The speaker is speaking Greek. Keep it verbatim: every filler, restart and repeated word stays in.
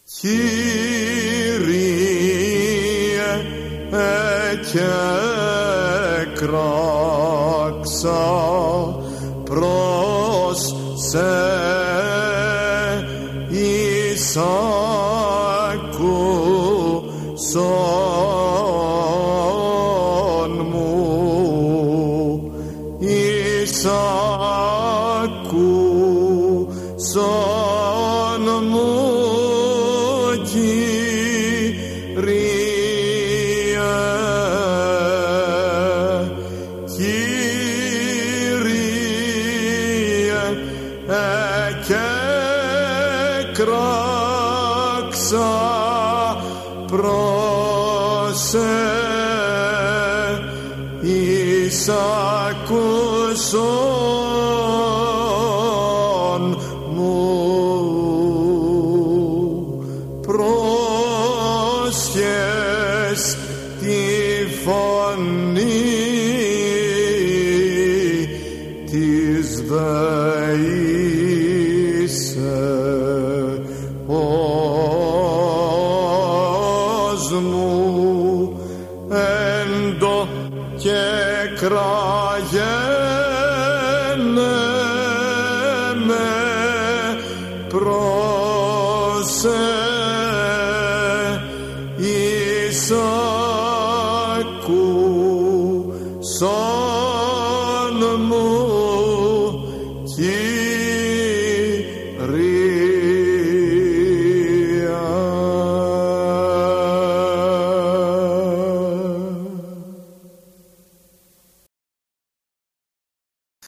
Κύριε, εκέκραξα προς σε εισακούσον μου, εισακούσον μου, Κύριε, Κύριε, εκέκραξα προς σε εισακούσον μου, πρόσχες τη φωνή της δεήσε όσμου έντο και κραγένε με προς εισακούσον μου, Κύριε.